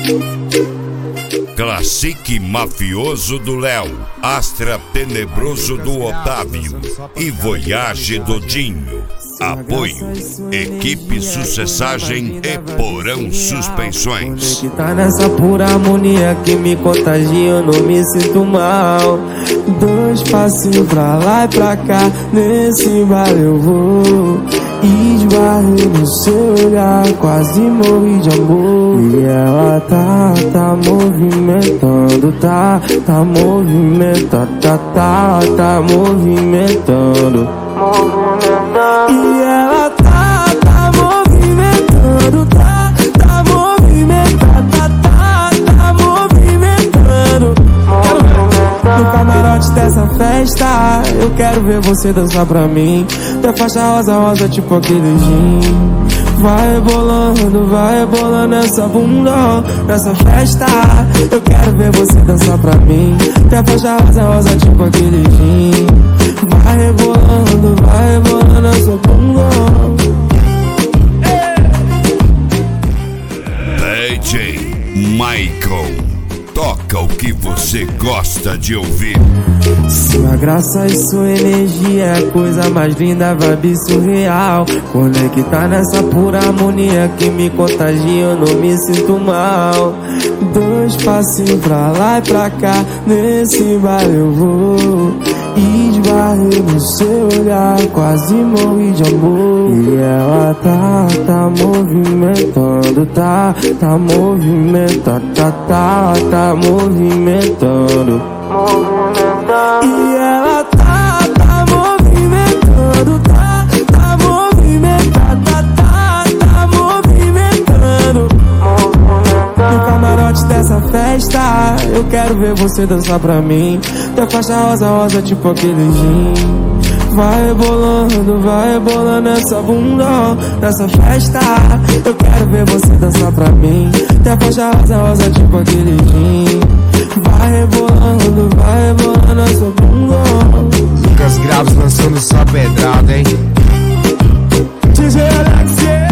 Classique Mafioso do Léo, Astra Tenebroso do Otávio e Voyage do Dinho. Apoio, Equipe Sucessagem e Porão Suspensões. Que tá nessa pura harmonia que me contagia, eu não me sinto mal. 2 passinhos pra lá e pra cá, nesse bar eu vou. Esbarrei no seu olhar, quase morri de amor. E ela tá movimentando, tá movimentando, tá movimentando. E ela tá movimentando, tá movimentando, tá movimentando. No camarote dessa festa, eu quero ver você dançar pra mim. Tua faixa rosa, rosa, tipo aquele gin. Vai rebolando essa bunda nessa festa. Eu quero ver você dançar pra mim. Tua faixa rosa, rosa, tipo aquele gin. Vai rebolando essa bunda. DJ Michael, toca o que você gosta de ouvir. Sua graça e sua energia é a coisa mais linda, vibe surreal. Conectar nessa pura harmonia que me contagia, eu não me sinto mal. 2 passinhos pra lá e pra cá, nesse bar eu vou. Esbarrei no seu olhar, quase morri de amor. E ela tá movimentando, tá movimentando, tá movimentando. E ela tá movimentando, tá movimentando, tá movimentando. No camarote dessa festa, eu quero ver você dançar pra mim. Tua faixa rosa, rosa, tipo aquele gin. Vai rebolando essa bunda nessa festa. Eu quero ver você dançar pra mim. Tua faixa rosa, rosa, tipo aquele gin. Vai rebolando essa bunda. Lucas Graves lançando só pedrada, hein? DJ Alex.